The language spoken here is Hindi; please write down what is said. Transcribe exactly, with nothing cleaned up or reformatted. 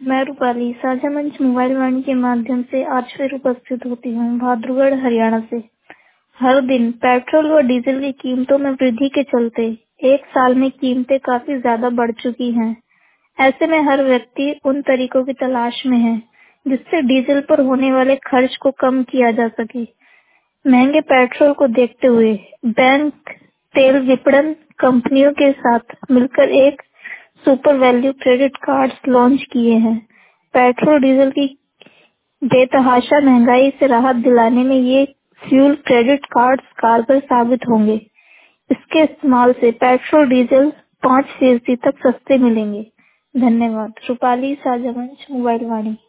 मैं रूपाली साझा मंच मोबाइल वाणी के माध्यम से आज फिर उपस्थित होती हूँ भाद्रगढ़ हरियाणा से। हर दिन पेट्रोल व डीजल की कीमतों में वृद्धि के चलते एक साल में कीमतें काफी ज्यादा बढ़ चुकी हैं। ऐसे में हर व्यक्ति उन तरीकों की तलाश में है जिससे डीजल पर होने वाले खर्च को कम किया जा सके। महंगे पेट्रोल को देखते हुए बैंक तेल विपणन कंपनियों के साथ मिलकर एक super value credit card launch किए हैं। पेट्रोल डीजल की बेतहाशा महंगाई से राहत दिलाने में ये फ्यूल क्रेडिट कार्ड कारगर साबित होंगे। इसके इस्तेमाल से पेट्रोल डीजल पाँच फीसदी तक सस्ते मिलेंगे। धन्यवाद। रूपाली साझा मंच मोबाइल वाणी।